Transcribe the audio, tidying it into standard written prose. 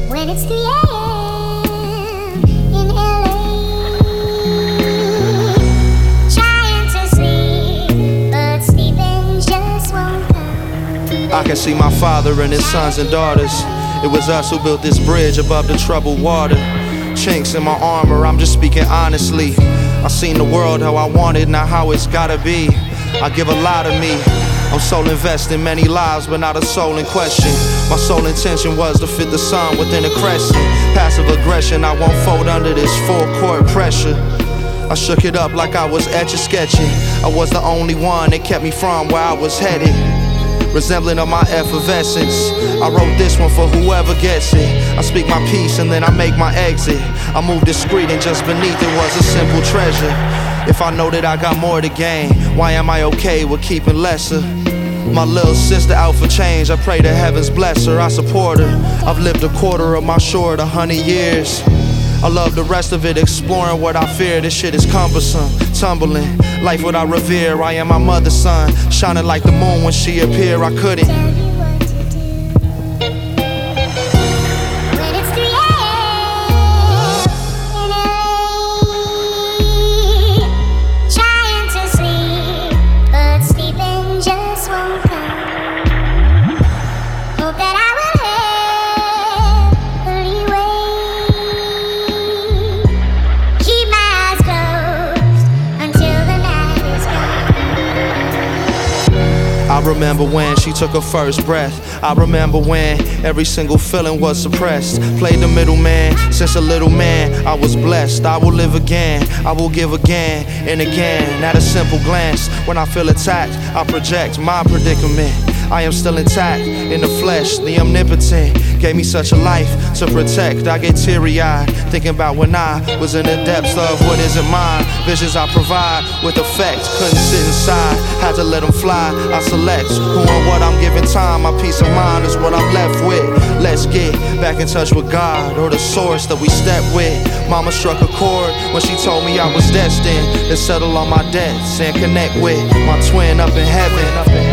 When it's 3 a.m. in LA, trying to sleep, but sleeping just won't come. I can see my father and his sons and daughters. It was us who built this bridge above the troubled water. Chinks in my armor, I'm just speaking honestly. I seen the world how I wanted, not how it's gotta be. I give a lot of me. I'm soul invested in many lives, but not a soul in question. My sole intention was to fit the sun within a crescent. Passive aggression, I won't fold under this full court pressure. I shook it up like I was etch-a-sketching. I was the only one that kept me from where I was headed, resembling of my effervescence. I wrote this one for whoever gets it. I speak my piece and then I make my exit. I move discreet and just beneath it was a simple treasure. If I know that I got more to gain, why am I okay with keeping lesser? My little sister out for change, I pray the heavens bless her, I support her. I've lived a quarter of my short 100 years. I love the rest of it, exploring what I fear. This shit is cumbersome, tumbling. Life what I revere, I am my mother's son. Shining like the moon when she appeared, I couldn't. Tell you what to do. When it's 3 a.m. in LA, trying to sleep, but sleeping just won't come. Hope that I will have the leeway. Keep my eyes closed until the night is gone. I remember when she took her first breath. I remember when every single feeling was suppressed. Played the middleman since a little man. I was blessed. I will live again. I will give again and again. At a simple glance, when I feel attacked, I project my predicament. I am still intact in the flesh. The omnipotent gave me such a life to protect. I get teary-eyed thinking about when I was in the depths of what isn't mine. Visions I provide with effect. Couldn't sit inside, had to let them fly. I select who and what I'm giving time. My peace of mind is what I'm left with. Let's get back in touch with God or the source that we step with. Mama struck a chord when she told me I was destined to settle all my debts and connect with my twin up in heaven.